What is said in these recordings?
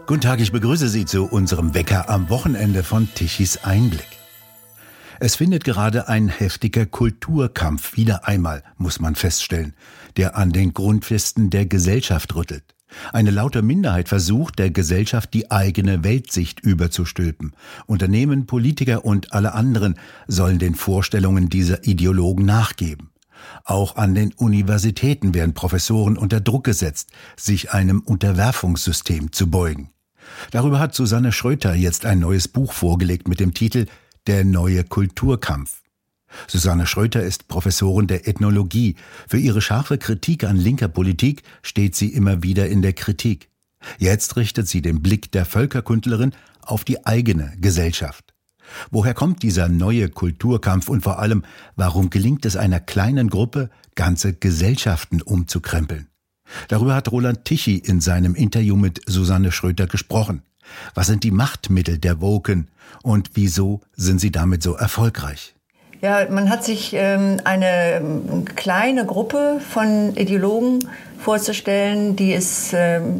Guten Tag, ich begrüße Sie zu unserem Wecker am Wochenende von Tichys Einblick. Es findet gerade ein heftiger Kulturkampf wieder einmal, muss man feststellen, der an den Grundfesten der Gesellschaft rüttelt. Eine laute Minderheit versucht, der Gesellschaft die eigene Weltsicht überzustülpen. Unternehmen, Politiker und alle anderen sollen den Vorstellungen dieser Ideologen nachgeben. Auch an den Universitäten werden Professoren unter Druck gesetzt, sich einem Unterwerfungssystem zu beugen. Darüber hat Susanne Schröter jetzt ein neues Buch vorgelegt mit dem Titel »Der neue Kulturkampf«. Susanne Schröter ist Professorin der Ethnologie. Für ihre scharfe Kritik an linker Politik steht sie immer wieder in der Kritik. Jetzt richtet sie den Blick der Völkerkundlerin auf die eigene Gesellschaft. Woher kommt dieser neue Kulturkampf und vor allem, warum gelingt es einer kleinen Gruppe, ganze Gesellschaften umzukrempeln? Darüber hat Roland Tichy in seinem Interview mit Susanne Schröter gesprochen. Was sind die Machtmittel der Woken und wieso sind sie damit so erfolgreich? Ja, man hat sich eine kleine Gruppe von Ideologen vorzustellen, die es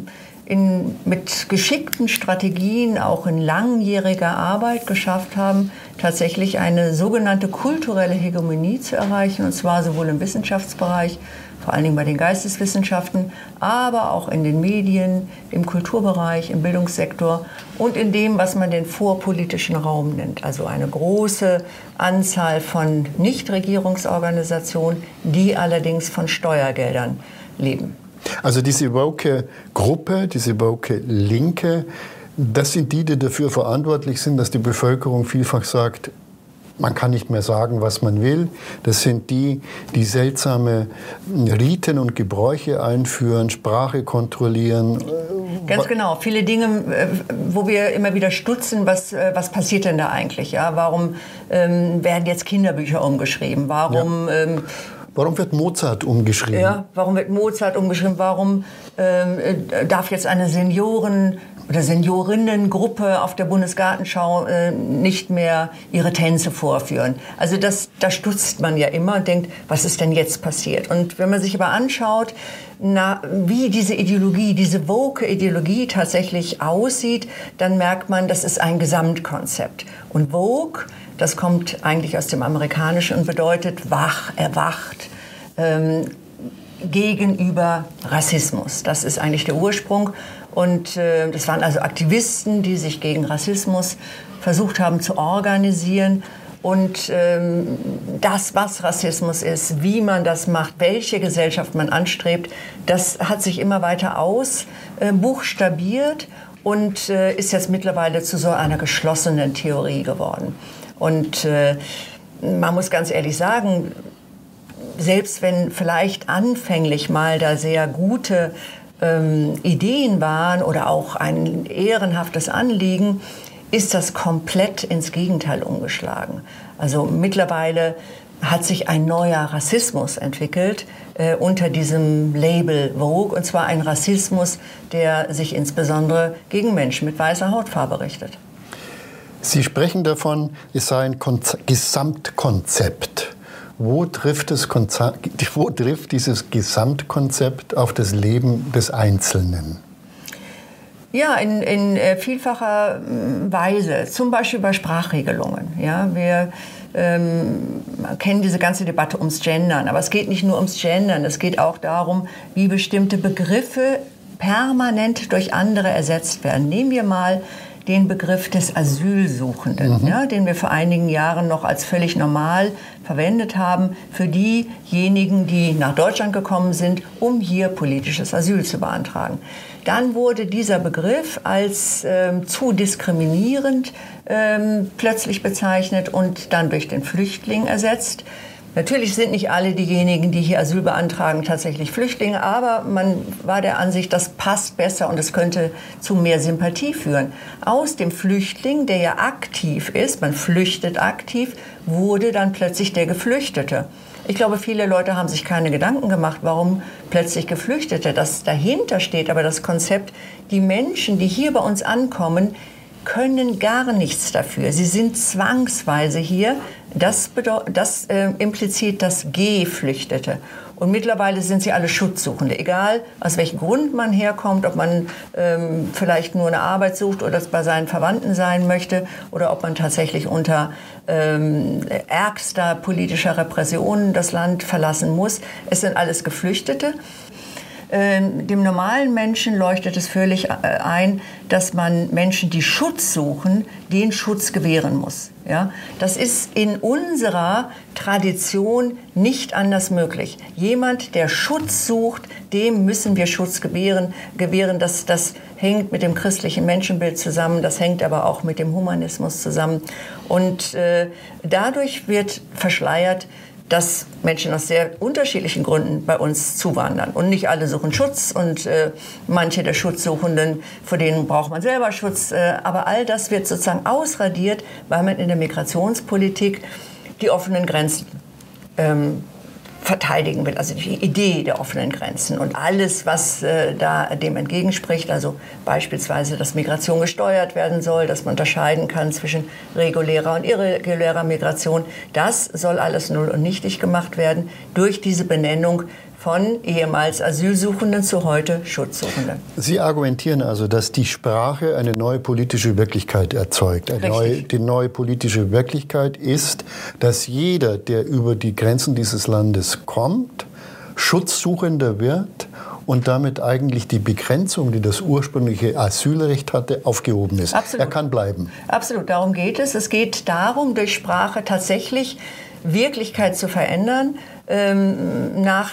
mit geschickten Strategien, auch in langjähriger Arbeit geschafft haben, tatsächlich eine sogenannte kulturelle Hegemonie zu erreichen, und zwar sowohl im Wissenschaftsbereich, vor allen Dingen bei den Geisteswissenschaften, aber auch in den Medien, im Kulturbereich, im Bildungssektor und in dem, was man den vorpolitischen Raum nennt. Also eine große Anzahl von Nichtregierungsorganisationen, die allerdings von Steuergeldern leben. Also diese woke Gruppe, diese woke Linke, das sind die dafür verantwortlich sind, dass die Bevölkerung vielfach sagt, man kann nicht mehr sagen, was man will. Das sind die seltsame Riten und Gebräuche einführen, Sprache kontrollieren. Ganz genau. Viele Dinge, wo wir immer wieder stutzen, was passiert denn da eigentlich? Ja? Warum werden jetzt Kinderbücher umgeschrieben? Warum... Ja. Warum wird Mozart umgeschrieben? Ja, warum wird Mozart umgeschrieben? Warum darf jetzt eine Senioren- oder Seniorinnengruppe auf der Bundesgartenschau nicht mehr ihre Tänze vorführen? Also da stutzt man ja immer und denkt, was ist denn jetzt passiert? Und wenn man sich aber anschaut, wie diese Ideologie, diese woke Ideologie tatsächlich aussieht, dann merkt man, das ist ein Gesamtkonzept. Und woke, das kommt eigentlich aus dem Amerikanischen und bedeutet wach, erwacht, gegenüber Rassismus. Das ist eigentlich der Ursprung. Und das waren also Aktivisten, die sich gegen Rassismus versucht haben zu organisieren. Und das, was Rassismus ist, wie man das macht, welche Gesellschaft man anstrebt, das hat sich immer weiter ausbuchstabiert und ist jetzt mittlerweile zu so einer geschlossenen Theorie geworden. Und man muss ganz ehrlich sagen, selbst wenn vielleicht anfänglich mal da sehr gute Ideen waren oder auch ein ehrenhaftes Anliegen, ist das komplett ins Gegenteil umgeschlagen. Also mittlerweile hat sich ein neuer Rassismus entwickelt unter diesem Label Woke, und zwar ein Rassismus, der sich insbesondere gegen Menschen mit weißer Hautfarbe richtet. Sie sprechen davon, es sei ein Gesamtkonzept. Wo trifft dieses Gesamtkonzept auf das Leben des Einzelnen? Ja, in vielfacher Weise, zum Beispiel bei Sprachregelungen. Ja, wir kennen diese ganze Debatte ums Gendern, aber es geht nicht nur ums Gendern, es geht auch darum, wie bestimmte Begriffe permanent durch andere ersetzt werden. Nehmen wir mal den Begriff des Asylsuchenden, ja, den wir vor einigen Jahren noch als völlig normal verwendet haben für diejenigen, die nach Deutschland gekommen sind, um hier politisches Asyl zu beantragen. Dann wurde dieser Begriff als zu diskriminierend plötzlich bezeichnet und dann durch den Flüchtling ersetzt. Natürlich sind nicht alle diejenigen, die hier Asyl beantragen, tatsächlich Flüchtlinge, aber man war der Ansicht, das passt besser und es könnte zu mehr Sympathie führen. Aus dem Flüchtling, der ja aktiv ist, man flüchtet aktiv, wurde dann plötzlich der Geflüchtete. Ich glaube, viele Leute haben sich keine Gedanken gemacht, warum plötzlich Geflüchtete. Das dahinter steht aber das Konzept, die Menschen, die hier bei uns ankommen, können gar nichts dafür. Sie sind zwangsweise hier. Das impliziert das Geflüchtete. Und mittlerweile sind sie alle Schutzsuchende, egal aus welchem Grund man herkommt, ob man vielleicht nur eine Arbeit sucht oder bei seinen Verwandten sein möchte oder ob man tatsächlich unter ärgster politischer Repression das Land verlassen muss. Es sind alles Geflüchtete. Dem normalen Menschen leuchtet es völlig ein, dass man Menschen, die Schutz suchen, den Schutz gewähren muss. Ja? Das ist in unserer Tradition nicht anders möglich. Jemand, der Schutz sucht, dem müssen wir Schutz gewähren. Das hängt mit dem christlichen Menschenbild zusammen, das hängt aber auch mit dem Humanismus zusammen. Und dadurch wird verschleiert, dass Menschen aus sehr unterschiedlichen Gründen bei uns zuwandern. Und nicht alle suchen Schutz und manche der Schutzsuchenden, vor denen braucht man selber Schutz. Aber all das wird sozusagen ausradiert, weil man in der Migrationspolitik die offenen Grenzen verteidigen will, also die Idee der offenen Grenzen und alles, was da dem entgegenspricht, also beispielsweise, dass Migration gesteuert werden soll, dass man unterscheiden kann zwischen regulärer und irregulärer Migration, das soll alles null und nichtig gemacht werden durch diese Benennung von ehemals Asylsuchenden zu heute Schutzsuchenden. Sie argumentieren also, dass die Sprache eine neue politische Wirklichkeit erzeugt. Die neue politische Wirklichkeit ist, dass jeder, der über die Grenzen dieses Landes kommt, Schutzsuchender wird und damit eigentlich die Begrenzung, die das ursprüngliche Asylrecht hatte, aufgehoben ist. Absolut. Er kann bleiben. Absolut, darum geht es. Es geht darum, durch Sprache tatsächlich Wirklichkeit zu verändern. Da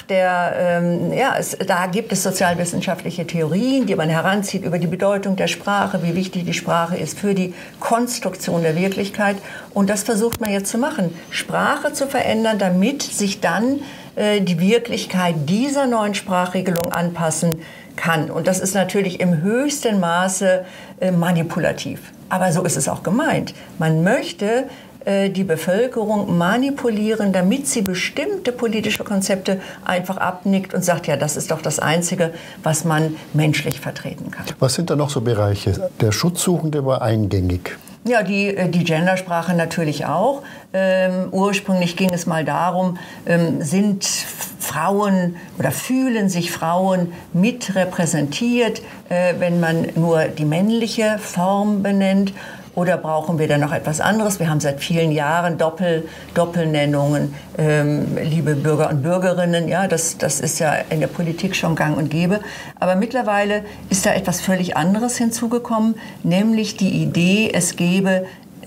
gibt es sozialwissenschaftliche Theorien, die man heranzieht über die Bedeutung der Sprache, wie wichtig die Sprache ist für die Konstruktion der Wirklichkeit. Und das versucht man jetzt zu machen, Sprache zu verändern, damit sich dann die Wirklichkeit dieser neuen Sprachregelung anpassen kann. Und das ist natürlich im höchsten Maße manipulativ. Aber so ist es auch gemeint. Man möchte die Bevölkerung manipulieren, damit sie bestimmte politische Konzepte einfach abnickt und sagt, ja, das ist doch das Einzige, was man menschlich vertreten kann. Was sind da noch so Bereiche? Der Schutzsuchende war eingängig. Ja, die Gendersprache natürlich auch. Ursprünglich ging es mal darum, sind Frauen oder fühlen sich Frauen mitrepräsentiert, wenn man nur die männliche Form benennt. Oder brauchen wir da noch etwas anderes? Wir haben seit vielen Jahren Doppelnennungen, liebe Bürger und Bürgerinnen. Ja, das ist ja in der Politik schon gang und gäbe. Aber mittlerweile ist da etwas völlig anderes hinzugekommen, nämlich die Idee, es gäbe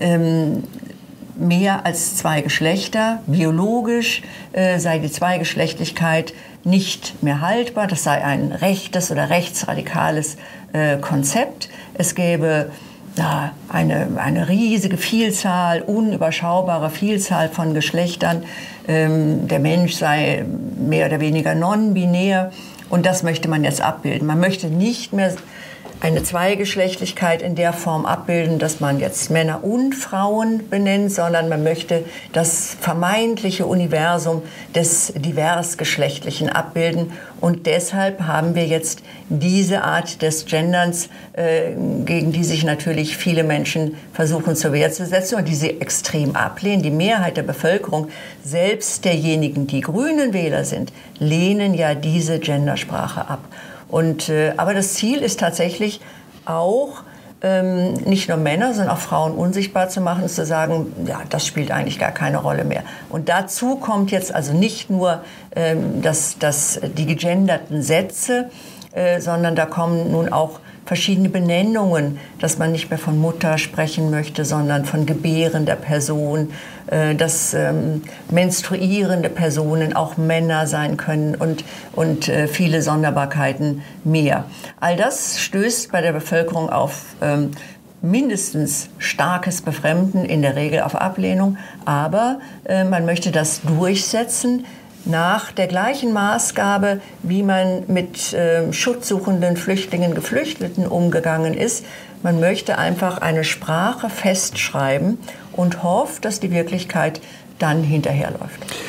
mehr als zwei Geschlechter. Biologisch sei die Zweigeschlechtlichkeit nicht mehr haltbar. Das sei ein rechtes oder rechtsradikales Konzept. Es gäbe eine riesige Vielzahl, unüberschaubare Vielzahl von Geschlechtern. Der Mensch sei mehr oder weniger non-binär und das möchte man jetzt abbilden. Man möchte nicht mehr eine Zweigeschlechtlichkeit in der Form abbilden, dass man jetzt Männer und Frauen benennt, sondern man möchte das vermeintliche Universum des Diversgeschlechtlichen abbilden. Und deshalb haben wir jetzt diese Art des Genderns, gegen die sich natürlich viele Menschen versuchen zur Wehr zu setzen und die sie extrem ablehnen. Die Mehrheit der Bevölkerung, selbst derjenigen, die grünen Wähler sind, lehnen ja diese Gendersprache ab. Aber das Ziel ist tatsächlich auch, nicht nur Männer, sondern auch Frauen unsichtbar zu machen und zu sagen, ja, das spielt eigentlich gar keine Rolle mehr. Und dazu kommt jetzt also nicht nur die gegenderten Sätze, sondern da kommen nun auch verschiedene Benennungen, dass man nicht mehr von Mutter sprechen möchte, sondern von gebärender Person, dass menstruierende Personen auch Männer sein können und viele Sonderbarkeiten mehr. All das stößt bei der Bevölkerung auf mindestens starkes Befremden, in der Regel auf Ablehnung, aber man möchte das durchsetzen, nach der gleichen Maßgabe, wie man mit schutzsuchenden Flüchtlingen, Geflüchteten umgegangen ist. Man möchte einfach eine Sprache festschreiben und hofft, dass die Wirklichkeit dann hinterherläuft.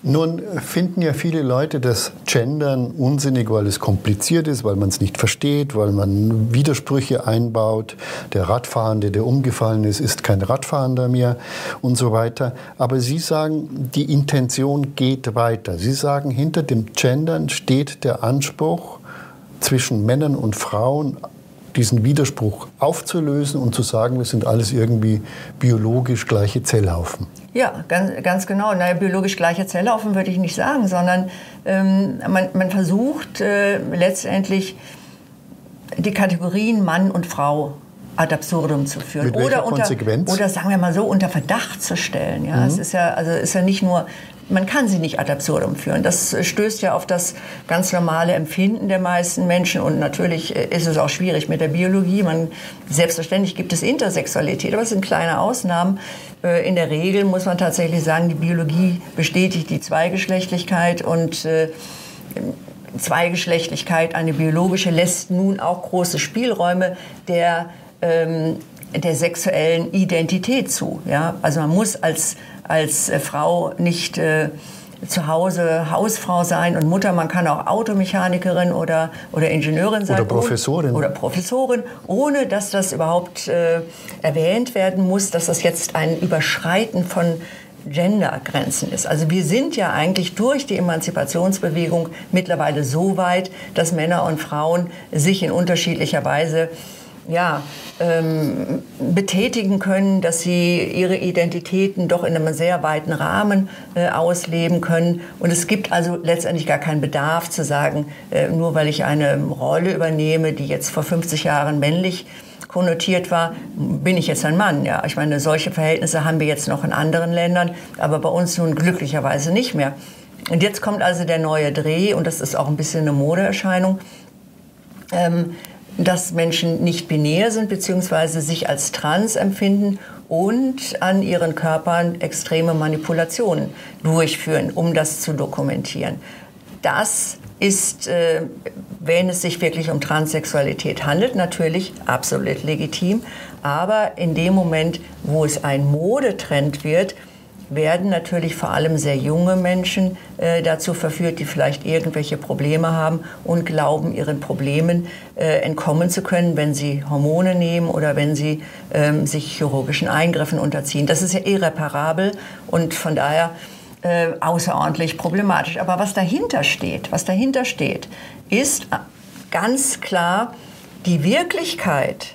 Nun finden ja viele Leute das Gendern unsinnig, weil es kompliziert ist, weil man es nicht versteht, weil man Widersprüche einbaut. Der Radfahrende, der umgefallen ist kein Radfahrender mehr und so weiter. Aber Sie sagen, die Intention geht weiter. Sie sagen, hinter dem Gendern steht der Anspruch, zwischen Männern und Frauen diesen Widerspruch aufzulösen und zu sagen, wir sind alles irgendwie biologisch gleiche Zellhaufen. Ja, ganz genau. Naja, biologisch gleiche Zellhaufen würde ich nicht sagen, sondern man versucht letztendlich die Kategorien Mann und Frau ad absurdum zu führen. Mit welcher Konsequenz? Oder sagen wir mal so, unter Verdacht zu stellen. Ja, es ist ja nicht nur, man kann sie nicht ad absurdum führen. Das stößt ja auf das ganz normale Empfinden der meisten Menschen. Und natürlich ist es auch schwierig mit der Biologie. Selbstverständlich gibt es Intersexualität, aber es sind kleine Ausnahmen. In der Regel muss man tatsächlich sagen, die Biologie bestätigt die Zweigeschlechtlichkeit. Und Zweigeschlechtlichkeit, eine biologische, lässt nun auch große Spielräume der sexuellen Identität zu. Ja? Also man muss als Frau nicht zu Hause Hausfrau sein und Mutter. Man kann auch Automechanikerin oder Ingenieurin sein. Oder Professorin, ohne dass das überhaupt erwähnt werden muss, dass das jetzt ein Überschreiten von Gendergrenzen ist. Also wir sind ja eigentlich durch die Emanzipationsbewegung mittlerweile so weit, dass Männer und Frauen sich in unterschiedlicher Weise betätigen können, dass sie ihre Identitäten doch in einem sehr weiten Rahmen ausleben können. Und es gibt also letztendlich gar keinen Bedarf zu sagen, nur weil ich eine Rolle übernehme, die jetzt vor 50 Jahren männlich konnotiert war, bin ich jetzt ein Mann. Ja, ich meine, solche Verhältnisse haben wir jetzt noch in anderen Ländern, aber bei uns nun glücklicherweise nicht mehr. Und jetzt kommt also der neue Dreh, und das ist auch ein bisschen eine Modeerscheinung, dass Menschen nicht binär sind bzw. sich als trans empfinden und an ihren Körpern extreme Manipulationen durchführen, um das zu dokumentieren. Das ist, wenn es sich wirklich um Transsexualität handelt, natürlich absolut legitim. Aber in dem Moment, wo es ein Modetrend wird, werden natürlich vor allem sehr junge Menschen dazu verführt, die vielleicht irgendwelche Probleme haben und glauben, ihren Problemen entkommen zu können, wenn sie Hormone nehmen oder wenn sie sich chirurgischen Eingriffen unterziehen. Das ist ja irreparabel und von daher außerordentlich problematisch. Aber was dahinter steht, ist ganz klar, die Wirklichkeit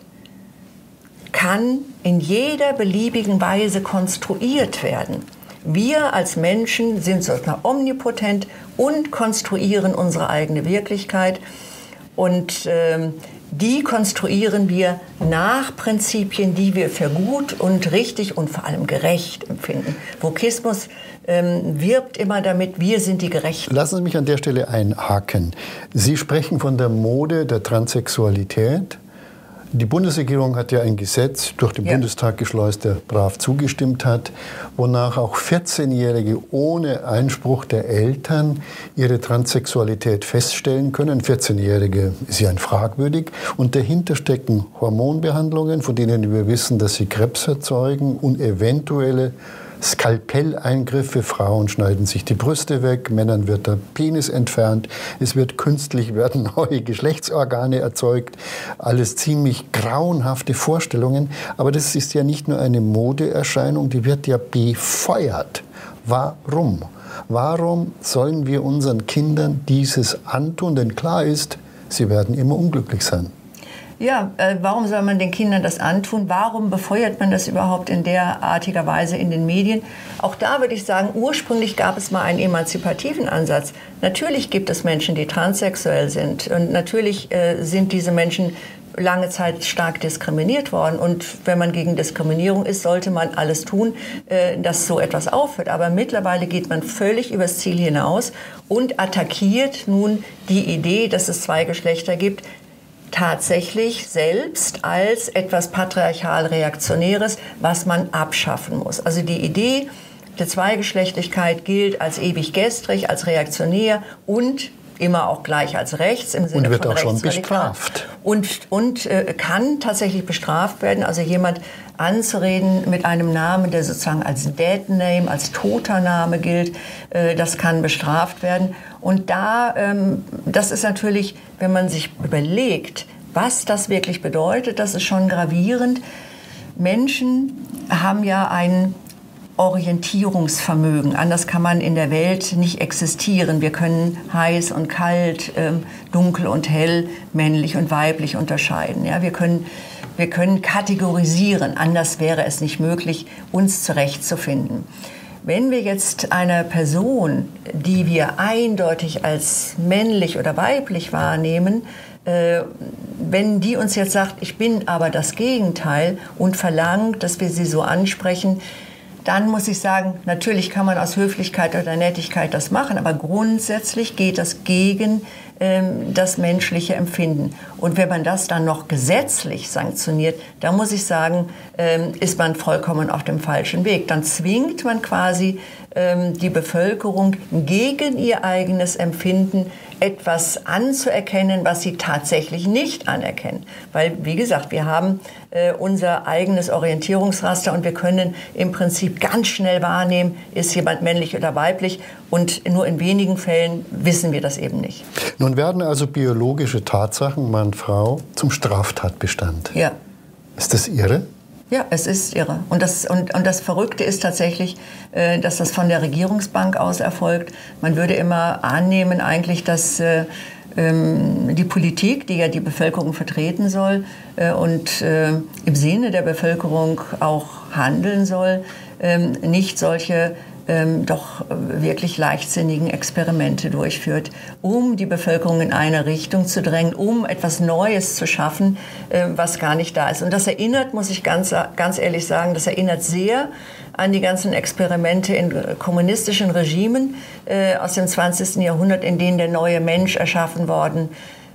kann in jeder beliebigen Weise konstruiert werden. Wir als Menschen sind sozusagen omnipotent und konstruieren unsere eigene Wirklichkeit. Und die konstruieren wir nach Prinzipien, die wir für gut und richtig und vor allem gerecht empfinden. Wokismus wirbt immer damit, wir sind die Gerechten. Lassen Sie mich an der Stelle einhaken. Sie sprechen von der Mode der Transsexualität. Die Bundesregierung hat ja ein Gesetz durch den Bundestag geschleust, der brav zugestimmt hat, wonach auch 14-Jährige ohne Einspruch der Eltern ihre Transsexualität feststellen können. 14-Jährige ist ja fragwürdig. Und dahinter stecken Hormonbehandlungen, von denen wir wissen, dass sie Krebs erzeugen, und eventuelle Skalpelleingriffe. Frauen schneiden sich die Brüste weg, Männern wird der Penis entfernt, es werden neue Geschlechtsorgane erzeugt. Alles ziemlich grauenhafte Vorstellungen. Aber das ist ja nicht nur eine Modeerscheinung, die wird ja befeuert. Warum? Warum sollen wir unseren Kindern dieses antun? Denn klar ist, sie werden immer unglücklich sein. Ja, warum soll man den Kindern das antun? Warum befeuert man das überhaupt in derartiger Weise in den Medien? Auch da würde ich sagen, ursprünglich gab es mal einen emanzipativen Ansatz. Natürlich gibt es Menschen, die transsexuell sind. Und natürlich sind diese Menschen lange Zeit stark diskriminiert worden. Und wenn man gegen Diskriminierung ist, sollte man alles tun, dass so etwas aufhört. Aber mittlerweile geht man völlig übers Ziel hinaus und attackiert nun die Idee, dass es zwei Geschlechter gibt, tatsächlich selbst als etwas patriarchal-reaktionäres, was man abschaffen muss. Also die Idee der Zweigeschlechtlichkeit gilt als ewig gestrig, als reaktionär und immer auch gleich als rechts im Sinne und wird von auch schon bestraft. Und kann tatsächlich bestraft werden. Also jemand anzureden mit einem Namen, der sozusagen als Dead Name, als toter Name gilt, das kann bestraft werden. Und das ist natürlich, wenn man sich überlegt, was das wirklich bedeutet, das ist schon gravierend. Menschen haben ja ein Orientierungsvermögen. Anders kann man in der Welt nicht existieren. Wir können heiß und kalt, dunkel und hell, männlich und weiblich unterscheiden. Ja, wir können kategorisieren. Anders wäre es nicht möglich, uns zurechtzufinden. Wenn wir jetzt eine Person, die wir eindeutig als männlich oder weiblich wahrnehmen, wenn die uns jetzt sagt, ich bin aber das Gegenteil und verlangt, dass wir sie so ansprechen, dann muss ich sagen, natürlich kann man aus Höflichkeit oder Nettigkeit das machen, aber grundsätzlich geht das gegen das menschliche Empfinden. Und wenn man das dann noch gesetzlich sanktioniert, da muss ich sagen, ist man vollkommen auf dem falschen Weg. Dann zwingt man quasi die Bevölkerung gegen ihr eigenes Empfinden etwas anzuerkennen, was sie tatsächlich nicht anerkennen. Weil, wie gesagt, wir haben unser eigenes Orientierungsraster und wir können im Prinzip ganz schnell wahrnehmen, ist jemand männlich oder weiblich, und nur in wenigen Fällen wissen wir das eben nicht. Nun werden also biologische Tatsachen, Mann, Frau, zum Straftatbestand. Ja. Ist das irre? Ja, es ist irre. Und das Verrückte ist tatsächlich, dass das von der Regierungsbank aus erfolgt. Man würde immer annehmen eigentlich, dass die Politik, die ja die Bevölkerung vertreten soll und im Sinne der Bevölkerung auch handeln soll, nicht solche doch wirklich leichtsinnigen Experimente durchführt, um die Bevölkerung in eine Richtung zu drängen, um etwas Neues zu schaffen, was gar nicht da ist. Und das erinnert, muss ich ganz ehrlich sagen, das erinnert sehr an die ganzen Experimente in kommunistischen Regimen aus dem 20. Jahrhundert, in denen der neue Mensch erschaffen werden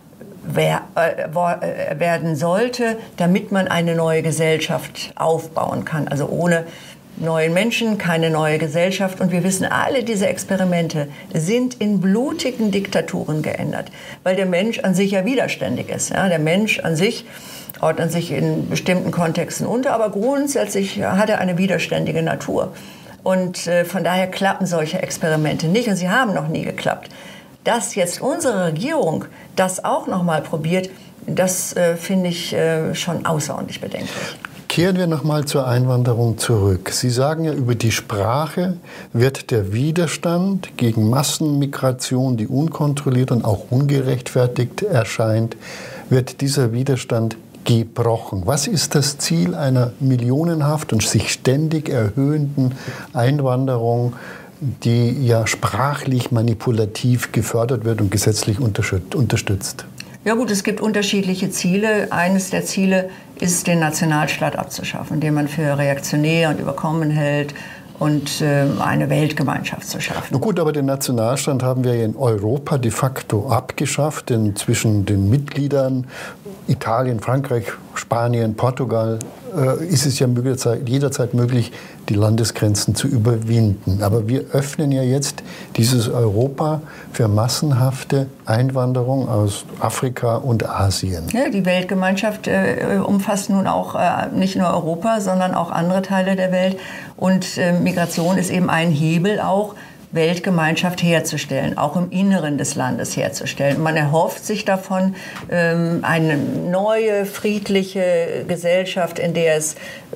sollte, damit man eine neue Gesellschaft aufbauen kann. Also ohne neuen Menschen, keine neue Gesellschaft. Und wir wissen, alle diese Experimente sind in blutigen Diktaturen geändert, weil der Mensch an sich ja widerständig ist. Ja, der Mensch an sich ordnet sich in bestimmten Kontexten unter, aber grundsätzlich hat er eine widerständige Natur. Und von daher klappen solche Experimente nicht, und sie haben noch nie geklappt. Dass jetzt unsere Regierung das auch noch mal probiert, das finde ich schon außerordentlich bedenklich. Kehren wir noch mal zur Einwanderung zurück. Sie sagen ja, über die Sprache wird der Widerstand gegen Massenmigration, die unkontrolliert und auch ungerechtfertigt erscheint, wird dieser Widerstand gebrochen. Was ist das Ziel einer millionenhaft und sich ständig erhöhenden Einwanderung, die ja sprachlich manipulativ gefördert wird und gesetzlich unterstützt? Ja gut, es gibt unterschiedliche Ziele. Eines der Ziele ist, den Nationalstaat abzuschaffen, den man für reaktionär und überkommen hält, und eine Weltgemeinschaft zu schaffen. Na gut, aber den Nationalstaat haben wir in Europa de facto abgeschafft, denn zwischen den Mitgliedern Italien, Frankreich, Spanien, Portugal ist es ja jederzeit möglich, die Landesgrenzen zu überwinden. Aber wir öffnen ja jetzt dieses Europa für massenhafte Einwanderung aus Afrika und Asien. Ja, die Weltgemeinschaft umfasst nun auch nicht nur Europa, sondern auch andere Teile der Welt. Und Migration ist eben ein Hebel auch, Weltgemeinschaft herzustellen, auch im Inneren des Landes herzustellen. Man erhofft sich davon eine neue, friedliche Gesellschaft, in der es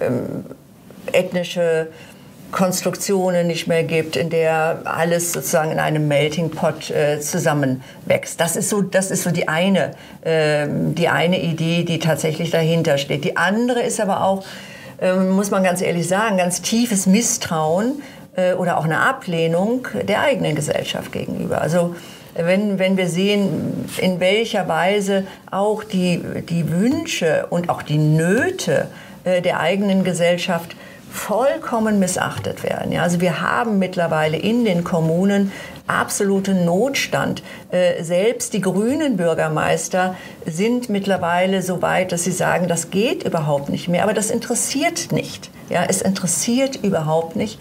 ethnische Konstruktionen nicht mehr gibt, in der alles sozusagen in einem Melting Pot zusammenwächst. Das ist so die eine Idee, die tatsächlich dahinter steht. Die andere ist aber auch, muss man ganz ehrlich sagen, ganz tiefes Misstrauen oder auch eine Ablehnung der eigenen Gesellschaft gegenüber. Also wenn wir sehen, in welcher Weise auch die Wünsche und auch die Nöte der eigenen Gesellschaft vollkommen missachtet werden. Ja, also wir haben mittlerweile in den Kommunen absoluten Notstand. Selbst die grünen Bürgermeister sind mittlerweile so weit, dass sie sagen, das geht überhaupt nicht mehr. Aber das interessiert nicht. Ja, es interessiert überhaupt nicht.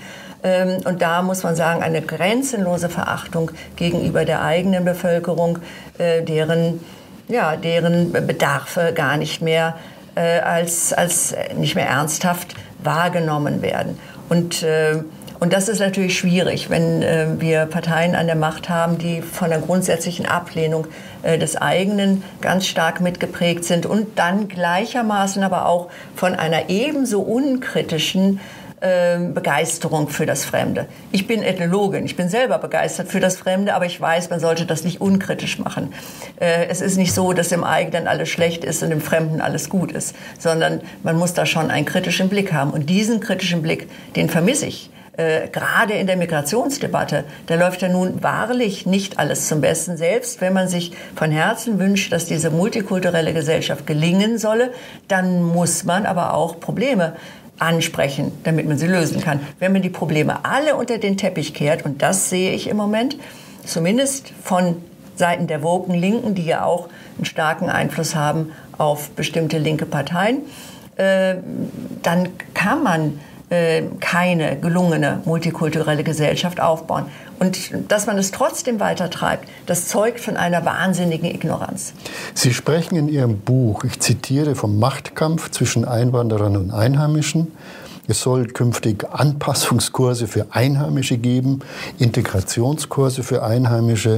Und da muss man sagen, eine grenzenlose Verachtung gegenüber der eigenen Bevölkerung, deren Bedarfe gar nicht mehr als nicht mehr ernsthaft wahrgenommen werden. Und das ist natürlich schwierig, wenn wir Parteien an der Macht haben, die von der grundsätzlichen Ablehnung des eigenen ganz stark mitgeprägt sind und dann gleichermaßen aber auch von einer ebenso unkritischen Begeisterung für das Fremde. Ich bin Ethnologin, ich bin selber begeistert für das Fremde, aber ich weiß, man sollte das nicht unkritisch machen. Es ist nicht so, dass im eigenen alles schlecht ist und im Fremden alles gut ist, sondern man muss da schon einen kritischen Blick haben. Und diesen kritischen Blick, den vermisse ich. Gerade in der Migrationsdebatte, da läuft ja nun wahrlich nicht alles zum Besten. Selbst wenn man sich von Herzen wünscht, dass diese multikulturelle Gesellschaft gelingen solle, dann muss man aber auch Probleme ansprechen, damit man sie lösen kann. Wenn man die Probleme alle unter den Teppich kehrt, und das sehe ich im Moment, zumindest von Seiten der woken Linken, die ja auch einen starken Einfluss haben auf bestimmte linke Parteien, dann kann man keine gelungene multikulturelle Gesellschaft aufbauen. Und dass man es trotzdem weitertreibt, das zeugt von einer wahnsinnigen Ignoranz. Sie sprechen in Ihrem Buch, ich zitiere, vom Machtkampf zwischen Einwanderern und Einheimischen. Es soll künftig Anpassungskurse für Einheimische geben, Integrationskurse für Einheimische.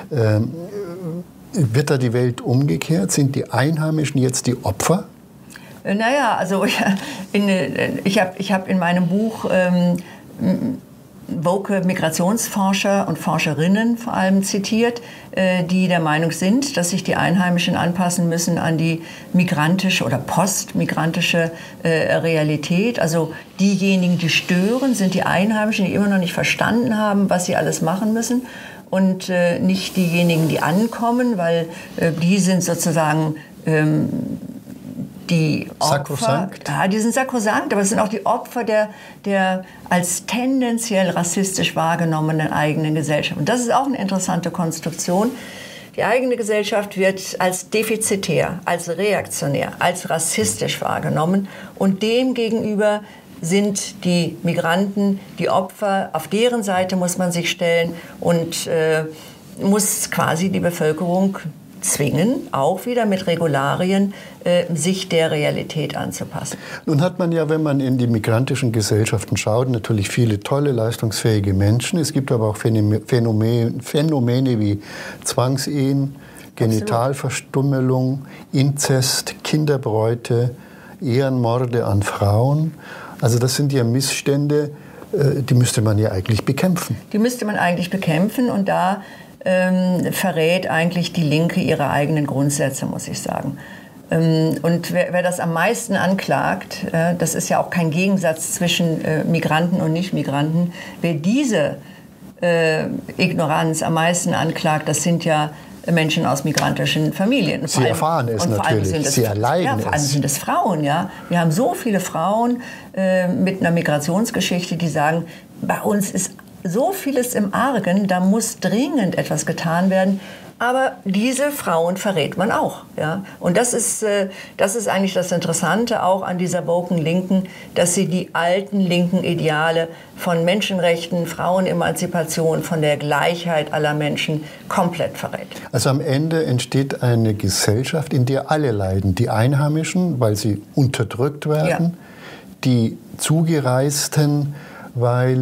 Wird da die Welt umgekehrt? Sind die Einheimischen jetzt die Opfer? Naja, also ich hab in meinem Buch woke Migrationsforscher und Forscherinnen vor allem zitiert, die der Meinung sind, dass sich die Einheimischen anpassen müssen an die migrantische oder postmigrantische Realität. Also diejenigen, die stören, sind die Einheimischen, die immer noch nicht verstanden haben, was sie alles machen müssen. Und nicht diejenigen, die ankommen, weil die sind sozusagen die Opfer, sakrosankt? Ja, die sind sakrosankt, aber es sind auch die Opfer der als tendenziell rassistisch wahrgenommenen eigenen Gesellschaft. Und das ist auch eine interessante Konstruktion. Die eigene Gesellschaft wird als defizitär, als reaktionär, als rassistisch wahrgenommen. Und dem gegenüber sind die Migranten die Opfer. Auf deren Seite muss man sich stellen und muss quasi die Bevölkerung zwingen, auch wieder mit Regularien, sich der Realität anzupassen. Nun hat man ja, wenn man in die migrantischen Gesellschaften schaut, natürlich viele tolle, leistungsfähige Menschen. Es gibt aber auch Phänomene wie Zwangsehen, Genitalverstümmelung, Inzest, Kinderbräute, Ehrenmorde an Frauen. Also das sind ja Missstände, die müsste man ja eigentlich bekämpfen. Die müsste man eigentlich bekämpfen und da verrät eigentlich die Linke ihre eigenen Grundsätze, muss ich sagen. Und wer das am meisten anklagt, das ist ja auch kein Gegensatz zwischen Migranten und Nicht-Migranten, wer diese Ignoranz am meisten anklagt, das sind ja Menschen aus migrantischen Familien. Sie erfahren es natürlich, sie erleiden es. Vor allem sind es Frauen. Ja? Wir haben so viele Frauen mit einer Migrationsgeschichte, die sagen, bei uns ist so vieles im Argen, da muss dringend etwas getan werden. Aber diese Frauen verrät man auch. Ja? Und das ist eigentlich das Interessante auch an dieser woken Linken, dass sie die alten linken Ideale von Menschenrechten, Frauenemanzipation, von der Gleichheit aller Menschen komplett verrät. Also am Ende entsteht eine Gesellschaft, in der alle leiden. Die Einheimischen, weil sie unterdrückt werden, ja. Die Zugereisten, weil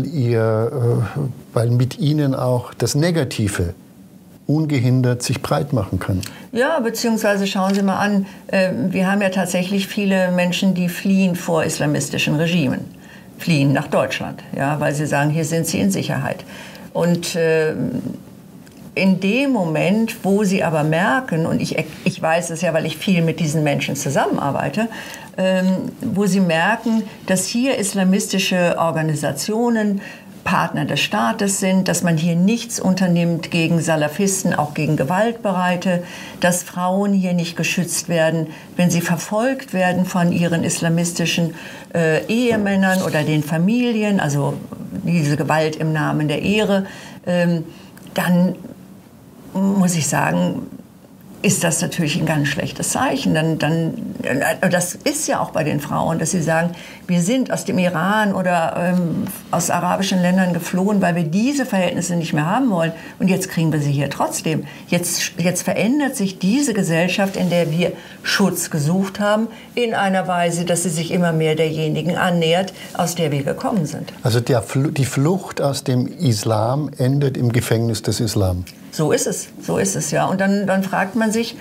mit ihnen auch das Negative ungehindert sich breit machen kann. Ja, beziehungsweise schauen Sie mal an, wir haben ja tatsächlich viele Menschen, die fliehen vor islamistischen Regimen, fliehen nach Deutschland, ja, weil sie sagen, hier sind sie in Sicherheit. Und in dem Moment, wo sie aber merken, und ich weiß es ja, weil ich viel mit diesen Menschen zusammenarbeite, wo sie merken, dass hier islamistische Organisationen Partner des Staates sind, dass man hier nichts unternimmt gegen Salafisten, auch gegen Gewaltbereite, dass Frauen hier nicht geschützt werden, wenn sie verfolgt werden von ihren islamistischen Ehemännern oder den Familien, also diese Gewalt im Namen der Ehre, dann muss ich sagen, ist das natürlich ein ganz schlechtes Zeichen. Das ist ja auch bei den Frauen, dass sie sagen, wir sind aus dem Iran oder aus arabischen Ländern geflohen, weil wir diese Verhältnisse nicht mehr haben wollen. Und jetzt kriegen wir sie hier trotzdem. Jetzt verändert sich diese Gesellschaft, in der wir Schutz gesucht haben, in einer Weise, dass sie sich immer mehr derjenigen annähert, aus der wir gekommen sind. Also die Flucht aus dem Islam endet im Gefängnis des Islam. So ist es, ja. Und dann fragt man sich,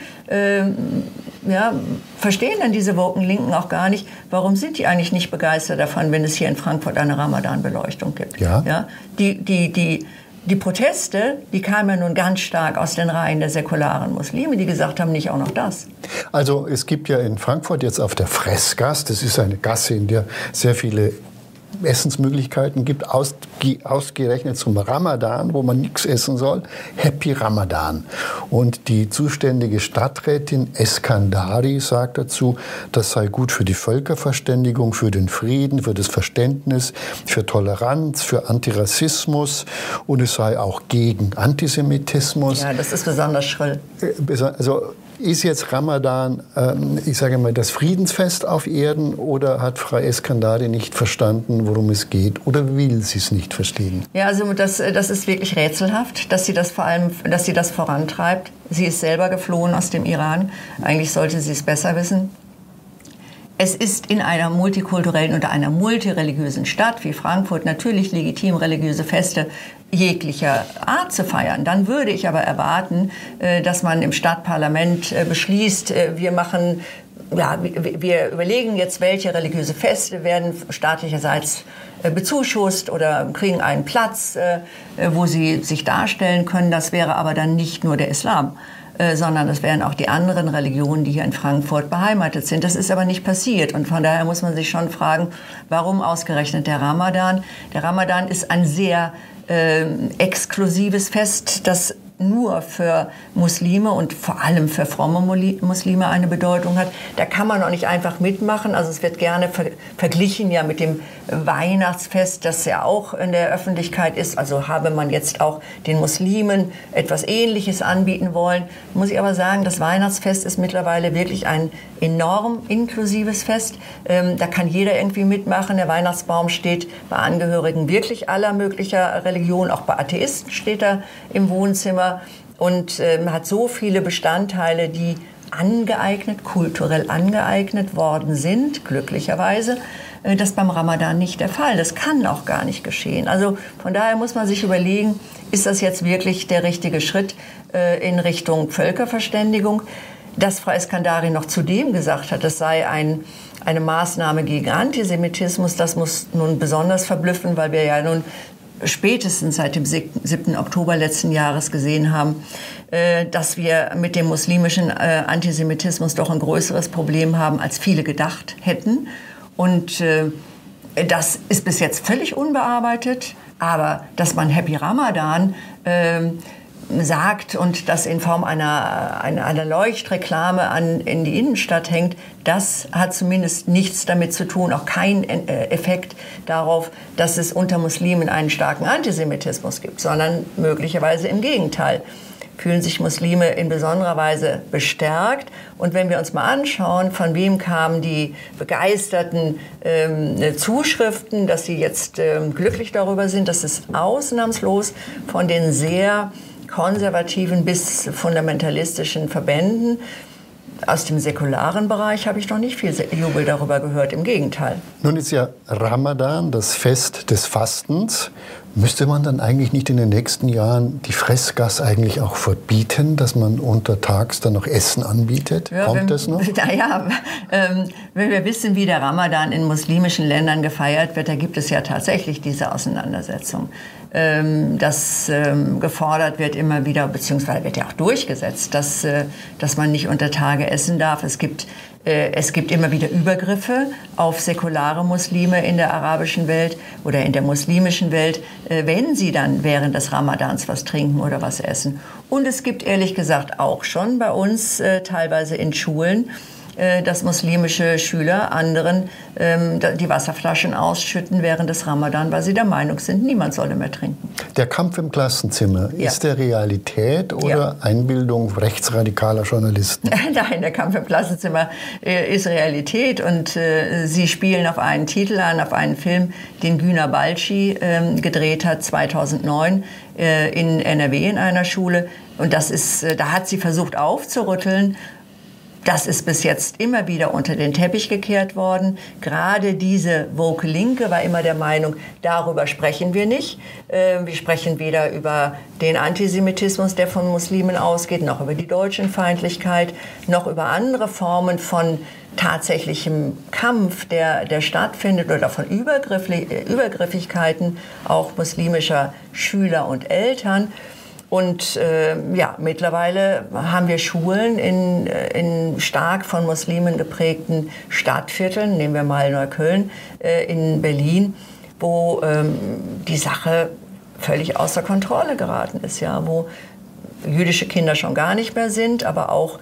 verstehen dann diese woken Linken auch gar nicht, warum sind die eigentlich nicht begeistert davon, wenn es hier in Frankfurt eine Ramadan-Beleuchtung gibt? Ja. Die Proteste, die kamen ja nun ganz stark aus den Reihen der säkularen Muslime, die gesagt haben, nicht auch noch das. Also es gibt ja in Frankfurt jetzt auf der Fressgasse, das ist eine Gasse, in der sehr viele Essensmöglichkeiten gibt, ausgerechnet zum Ramadan, wo man nichts essen soll, Happy Ramadan. Und die zuständige Stadträtin Eskandari sagt dazu, das sei gut für die Völkerverständigung, für den Frieden, für das Verständnis, für Toleranz, für Antirassismus und es sei auch gegen Antisemitismus. Ja, das ist besonders schrill. Also ist jetzt Ramadan, ich sage mal, das Friedensfest auf Erden oder hat Frau Eskandari nicht verstanden, worum es geht oder will sie es nicht verstehen? Ja, also das ist wirklich rätselhaft, dass sie das vorantreibt. Sie ist selber geflohen aus dem Iran. Eigentlich sollte sie es besser wissen. Es ist in einer multikulturellen oder einer multireligiösen Stadt wie Frankfurt natürlich legitim, religiöse Feste jeglicher Art zu feiern. Dann würde ich aber erwarten, dass man im Stadtparlament beschließt, wir überlegen jetzt, welche religiöse Feste werden staatlicherseits bezuschusst oder kriegen einen Platz, wo sie sich darstellen können. Das wäre aber dann nicht nur der Islam, sondern es wären auch die anderen Religionen, die hier in Frankfurt beheimatet sind. Das ist aber nicht passiert. Und von daher muss man sich schon fragen, warum ausgerechnet der Ramadan? Der Ramadan ist ein sehr exklusives Fest, das nur für Muslime und vor allem für fromme Muslime eine Bedeutung hat. Da kann man auch nicht einfach mitmachen. Also es wird gerne verglichen ja mit dem Weihnachtsfest, das ja auch in der Öffentlichkeit ist. Also habe man jetzt auch den Muslimen etwas Ähnliches anbieten wollen. Muss ich aber sagen, das Weihnachtsfest ist mittlerweile wirklich ein enorm inklusives Fest. Da kann jeder irgendwie mitmachen. Der Weihnachtsbaum steht bei Angehörigen wirklich aller möglicher Religionen, auch bei Atheisten steht er im Wohnzimmer und hat so viele Bestandteile, die kulturell angeeignet worden sind, glücklicherweise. Das ist beim Ramadan nicht der Fall. Das kann auch gar nicht geschehen. Also von daher muss man sich überlegen, ist das jetzt wirklich der richtige Schritt in Richtung Völkerverständigung? Dass Frau Eskandari noch zudem gesagt hat, das sei eine Maßnahme gegen Antisemitismus, das muss nun besonders verblüffen, weil wir ja nun spätestens seit dem 7. Oktober letzten Jahres gesehen haben, dass wir mit dem muslimischen Antisemitismus doch ein größeres Problem haben, als viele gedacht hätten. Und das ist bis jetzt völlig unbearbeitet. Aber dass man Happy Ramadan sagt und das in Form einer Leuchtreklame in die Innenstadt hängt, das hat zumindest nichts damit zu tun, auch kein Effekt darauf, dass es unter Muslimen einen starken Antisemitismus gibt, sondern möglicherweise im Gegenteil. Fühlen sich Muslime in besonderer Weise bestärkt. Und wenn wir uns mal anschauen, von wem kamen die begeisterten Zuschriften, dass sie jetzt glücklich darüber sind, dass es ausnahmslos von den sehr konservativen bis fundamentalistischen Verbänden. Aus dem säkularen Bereich habe ich noch nicht viel Jubel darüber gehört, im Gegenteil. Nun ist ja Ramadan das Fest des Fastens. Müsste man dann eigentlich nicht in den nächsten Jahren die Fressgasse eigentlich auch verbieten, dass man untertags dann noch Essen anbietet? Ja, Kommt das noch? Naja, wenn wir wissen, wie der Ramadan in muslimischen Ländern gefeiert wird, da gibt es ja tatsächlich diese Auseinandersetzung. Dass gefordert wird immer wieder, beziehungsweise wird ja auch durchgesetzt, dass man nicht unter Tage essen darf. Es gibt immer wieder Übergriffe auf säkulare Muslime in der arabischen Welt oder in der muslimischen Welt, wenn sie dann während des Ramadans was trinken oder was essen. Und es gibt ehrlich gesagt auch schon bei uns teilweise in Schulen dass muslimische Schüler anderen die Wasserflaschen ausschütten während des Ramadan, weil sie der Meinung sind, niemand solle mehr trinken. Der Kampf im Klassenzimmer, ist der Realität oder Einbildung rechtsradikaler Journalisten? Nein, der Kampf im Klassenzimmer ist Realität und Sie spielen auf einen Titel an, auf einen Film, den Güner Balci gedreht hat 2009 in NRW in einer Schule. Und da hat sie versucht aufzurütteln. Das ist bis jetzt immer wieder unter den Teppich gekehrt worden. Gerade diese woke Linke war immer der Meinung, darüber sprechen wir nicht. Wir sprechen weder über den Antisemitismus, der von Muslimen ausgeht, noch über die Deutschenfeindlichkeit, noch über andere Formen von tatsächlichem Kampf, der stattfindet, oder von Übergriffigkeiten auch muslimischer Schüler und Eltern. Und mittlerweile haben wir Schulen in stark von Muslimen geprägten Stadtvierteln, nehmen wir mal Neukölln in Berlin, wo die Sache völlig außer Kontrolle geraten ist, ja, wo jüdische Kinder schon gar nicht mehr sind, aber auch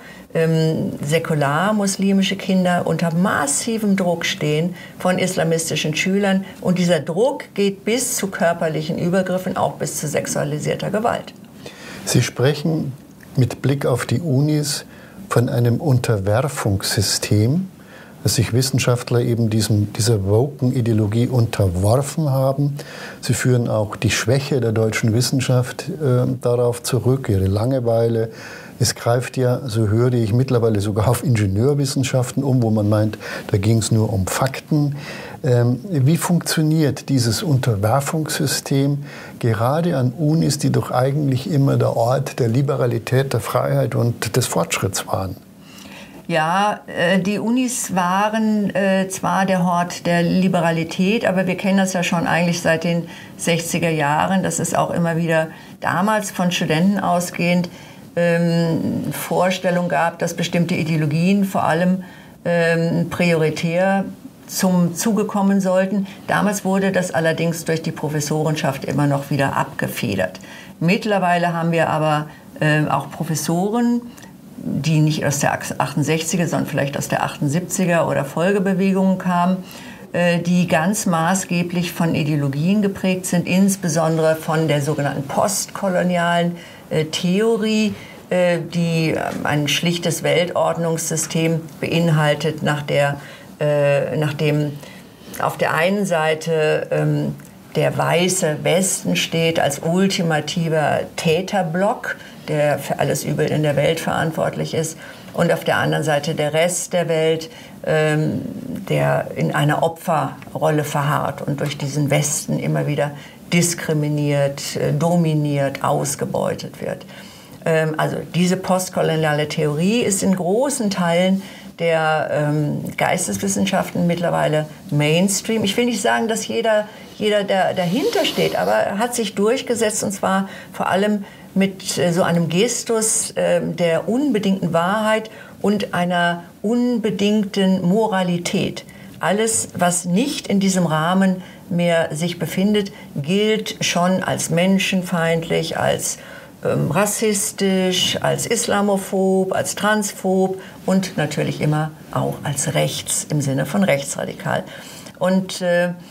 säkular-muslimische Kinder unter massivem Druck stehen von islamistischen Schülern. Und dieser Druck geht bis zu körperlichen Übergriffen, auch bis zu sexualisierter Gewalt. Sie sprechen mit Blick auf die Unis von einem Unterwerfungssystem, dass sich Wissenschaftler eben dieser woken Ideologie unterworfen haben. Sie führen auch die Schwäche der deutschen Wissenschaft darauf zurück, ihre Langeweile. Es greift ja, so höre ich, mittlerweile sogar auf Ingenieurwissenschaften wo man meint, da ging es nur um Fakten. Wie funktioniert dieses Unterwerfungssystem gerade an Unis, die doch eigentlich immer der Ort der Liberalität, der Freiheit und des Fortschritts waren? Ja, die Unis waren zwar der Hort der Liberalität, aber wir kennen das ja schon eigentlich seit den 60er Jahren, dass es auch immer wieder damals von Studenten ausgehend Vorstellung gab, dass bestimmte Ideologien vor allem prioritär zum Zuge kommen sollten. Damals wurde das allerdings durch die Professorenschaft immer noch wieder abgefedert. Mittlerweile haben wir aber auch Professoren, die nicht aus der 68er, sondern vielleicht aus der 78er oder Folgebewegungen kamen, die ganz maßgeblich von Ideologien geprägt sind, insbesondere von der sogenannten postkolonialen Theorie, die ein schlichtes Weltordnungssystem beinhaltet, nachdem auf der einen Seite der weiße Westen steht als ultimativer Täterblock, der für alles Übel in der Welt verantwortlich ist, und auf der anderen Seite der Rest der Welt, der in einer Opferrolle verharrt und durch diesen Westen immer wieder diskriminiert, dominiert, ausgebeutet wird. Also diese postkoloniale Theorie ist in großen Teilen der Geisteswissenschaften mittlerweile Mainstream. Ich will nicht sagen, dass jeder der dahinter steht, aber er hat sich durchgesetzt, und zwar vor allem mit so einem Gestus der unbedingten Wahrheit und einer unbedingten Moralität. Alles, was nicht in diesem Rahmen mehr sich befindet, gilt schon als menschenfeindlich, als rassistisch, als islamophob, als transphob und natürlich immer auch als rechts im Sinne von rechtsradikal. Und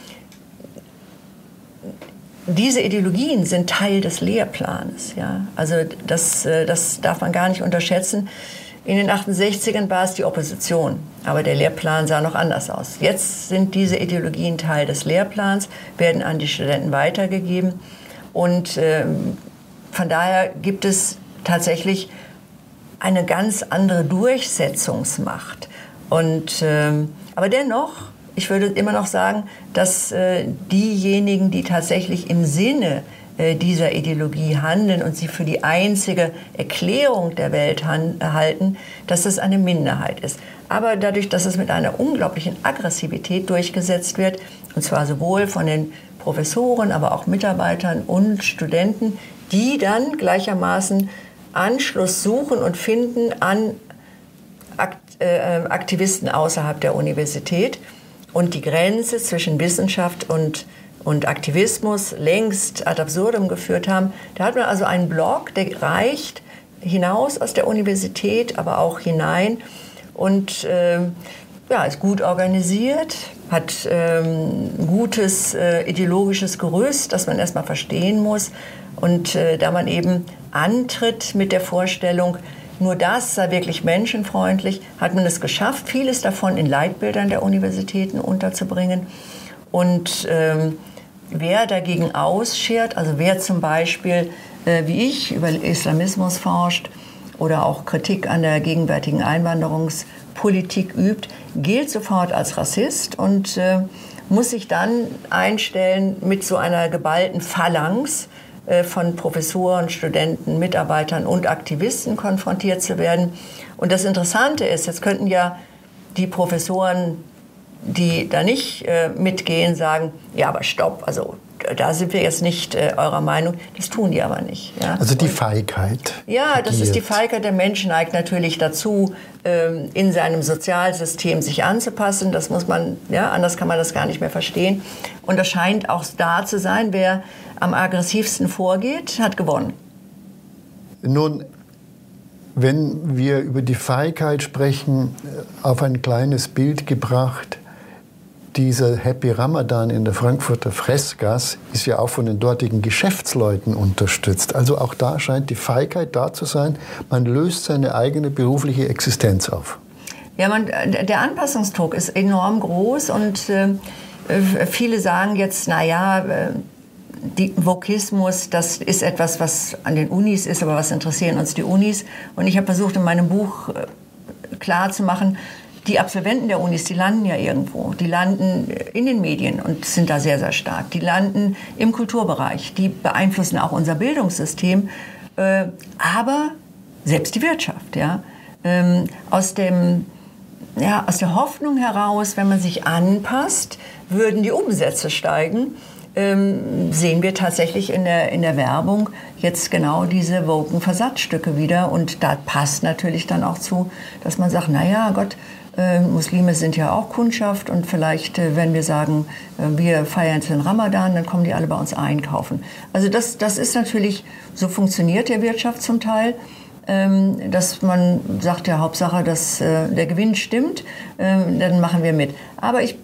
diese Ideologien sind Teil des Lehrplans. Ja? Also das darf man gar nicht unterschätzen. In den 68ern war es die Opposition, aber der Lehrplan sah noch anders aus. Jetzt sind diese Ideologien Teil des Lehrplans, werden an die Studenten weitergegeben, und von daher gibt es tatsächlich eine ganz andere Durchsetzungsmacht. Und, aber dennoch, ich würde immer noch sagen, dass diejenigen, die tatsächlich im Sinne dieser Ideologie handeln und sie für die einzige Erklärung der Welt halten, dass das eine Minderheit ist. Aber dadurch, dass es mit einer unglaublichen Aggressivität durchgesetzt wird, und zwar sowohl von den Professoren, aber auch Mitarbeitern und Studenten, die dann gleichermaßen Anschluss suchen und finden an Aktivisten außerhalb der Universität und die Grenze zwischen Wissenschaft und Aktivismus längst ad absurdum geführt haben. Da hat man also einen Block, der reicht hinaus aus der Universität, aber auch hinein. und ist gut organisiert, hat ein gutes ideologisches Gerüst, das man erstmal verstehen muss. Und da man eben antritt mit der Vorstellung, nur das sei wirklich menschenfreundlich, hat man es geschafft, vieles davon in Leitbildern der Universitäten unterzubringen. Und wer dagegen ausschert, also wer zum Beispiel, wie ich, über Islamismus forscht oder auch Kritik an der gegenwärtigen Einwanderungspolitik übt, gilt sofort als Rassist und muss sich dann einstellen, mit so einer geballten Phalanx von Professoren, Studenten, Mitarbeitern und Aktivisten konfrontiert zu werden. Und das Interessante ist, jetzt könnten ja die Professoren, die da nicht mitgehen, sagen, ja, aber stopp, also da sind wir jetzt nicht eurer Meinung. Das tun die aber nicht. Ja? Also die Feigheit. Ja, das ist die Feigheit. Der Mensch neigt natürlich dazu, in seinem Sozialsystem sich anzupassen. Das muss man, ja, anders kann man das gar nicht mehr verstehen. Und das scheint auch da zu sein, wer am aggressivsten vorgeht, hat gewonnen. Nun, wenn wir über die Feigheit sprechen, auf ein kleines Bild gebracht, dieser Happy Ramadan in der Frankfurter Fressgasse ist ja auch von den dortigen Geschäftsleuten unterstützt. Also auch da scheint die Feigheit da zu sein. Man löst seine eigene berufliche Existenz auf. Ja, der Anpassungsdruck ist enorm groß und viele sagen jetzt, naja, Vokismus, das ist etwas, was an den Unis ist, aber was interessieren uns die Unis? Und ich habe versucht, in meinem Buch klarzumachen, die Absolventen der Unis, die landen ja irgendwo. Die landen in den Medien und sind da sehr, sehr stark. Die landen im Kulturbereich. Die beeinflussen auch unser Bildungssystem. Aber selbst die Wirtschaft. Ja? Aus der Hoffnung heraus, wenn man sich anpasst, würden die Umsätze steigen. Sehen wir tatsächlich in der Werbung jetzt genau diese woken Versatzstücke wieder. Und da passt natürlich dann auch zu, dass man sagt, naja, Gott, Muslime sind ja auch Kundschaft und vielleicht, wenn wir sagen, wir feiern jetzt den Ramadan, dann kommen die alle bei uns einkaufen. Also das ist natürlich, so funktioniert der Wirtschaft zum Teil, dass man sagt, ja, Hauptsache, dass der Gewinn stimmt, dann machen wir mit. Aber ich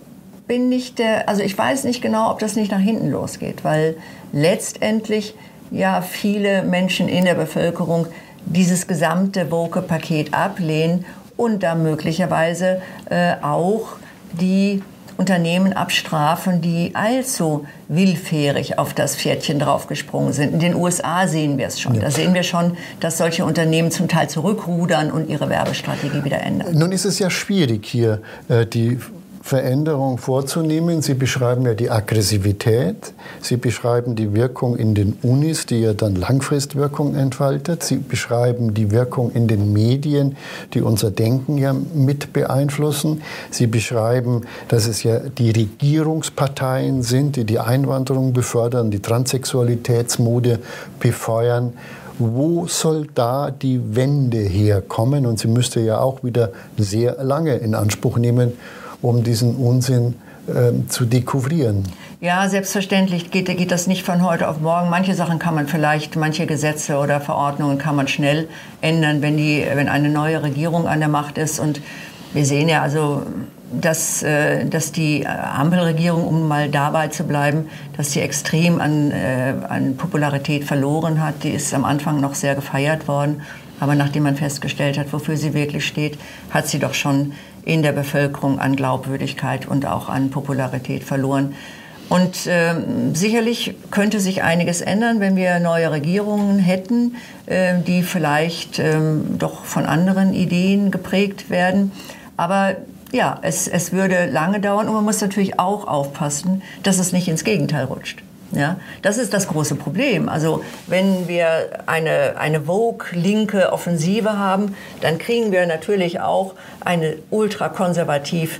weiß nicht genau, ob das nicht nach hinten losgeht, weil letztendlich ja viele Menschen in der Bevölkerung dieses gesamte Woke-Paket ablehnen und da möglicherweise auch die Unternehmen abstrafen, die allzu willfährig auf das Pferdchen draufgesprungen sind. In den USA sehen wir es schon. Ja. Da sehen wir schon, dass solche Unternehmen zum Teil zurückrudern und ihre Werbestrategie wieder ändern. Nun ist es ja schwierig, hier die Veränderung vorzunehmen. Sie beschreiben ja die Aggressivität, Sie beschreiben die Wirkung in den Unis, die ja dann Langfristwirkung entfaltet. Sie beschreiben die Wirkung in den Medien, die unser Denken ja mit beeinflussen. Sie beschreiben, dass es ja die Regierungsparteien sind, die die Einwanderung befördern, die Transsexualitätsmode befeuern. Wo soll da die Wende herkommen? Und sie müsste ja auch wieder sehr lange in Anspruch nehmen, um diesen Unsinn zu dekouvrieren. Ja, selbstverständlich geht das nicht von heute auf morgen. Manche Sachen kann man vielleicht, manche Gesetze oder Verordnungen kann man schnell ändern, wenn eine neue Regierung an der Macht ist. Und wir sehen ja also, dass die Ampelregierung, um mal dabei zu bleiben, dass sie extrem an Popularität verloren hat. Die ist am Anfang noch sehr gefeiert worden. Aber nachdem man festgestellt hat, wofür sie wirklich steht, hat sie doch schon in der Bevölkerung an Glaubwürdigkeit und auch an Popularität verloren. Und sicherlich könnte sich einiges ändern, wenn wir neue Regierungen hätten, die vielleicht doch von anderen Ideen geprägt werden. Aber ja, es würde lange dauern und man muss natürlich auch aufpassen, dass es nicht ins Gegenteil rutscht. Ja, das ist das große Problem. Also wenn wir eine woke-linke Offensive haben, dann kriegen wir natürlich auch eine ultrakonservativ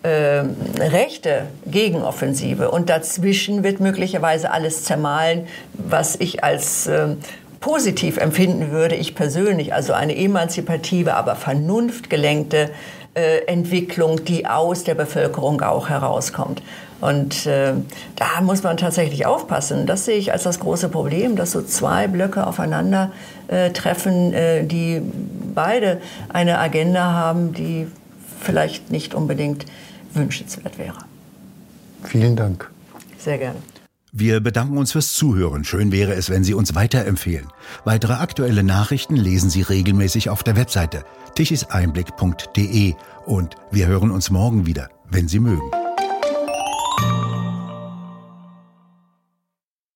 rechte Gegenoffensive. Und dazwischen wird möglicherweise alles zermahlen, was ich als positiv empfinden würde, ich persönlich. Also eine emanzipative, aber vernunftgelenkte Entwicklung, die aus der Bevölkerung auch herauskommt. Und da muss man tatsächlich aufpassen. Das sehe ich als das große Problem, dass so zwei Blöcke aufeinander treffen, die beide eine Agenda haben, die vielleicht nicht unbedingt wünschenswert wäre. Vielen Dank. Sehr gerne. Wir bedanken uns fürs Zuhören. Schön wäre es, wenn Sie uns weiterempfehlen. Weitere aktuelle Nachrichten lesen Sie regelmäßig auf der Webseite tichiseinblick.de und wir hören uns morgen wieder, wenn Sie mögen.